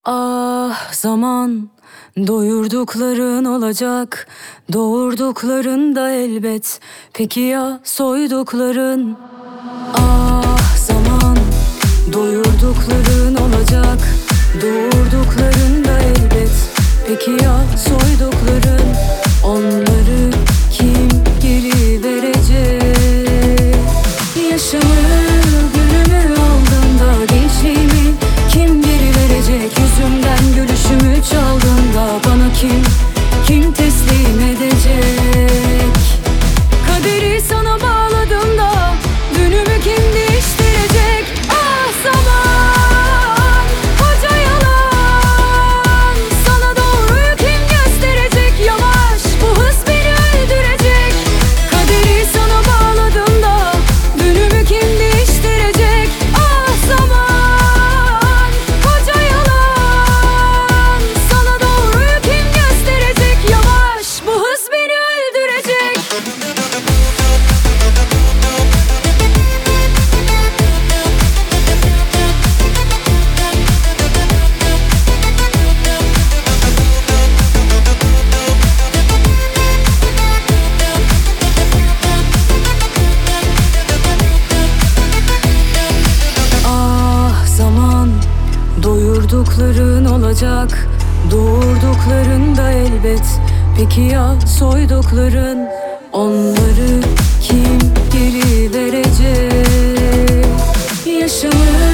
Ah zaman, doyurdukların olacak, doğurdukların da elbet. Peki ya soydukların? Ah zaman, doyurdukların olacak, doğurdukların da elbet. Peki ya soydukların? Onları kim geri verecek? Yaşamı, gülümü aldığında gençliğimi kim geri verecek? Yüzümden gülüşümü çaldığında bana kim teslim edecek? Kaderi sana bağladığımda dünümü kim değiştirecek? Ah zaman, koca yalan, sana doğruyu kim gösterecek? Yavaş, bu hız beni öldürecek. Kaderi sana bağladığımda dünümü kim değiştirecek? Ah zaman, koca yalan, sana doğruyu kim gösterecek? Yavaş, bu hız beni öldürecek. Ah zaman, doyurdukların olacak, doğurdukların da elbet. Peki ya soydukların? Onları kim geri verecek? Yaşamı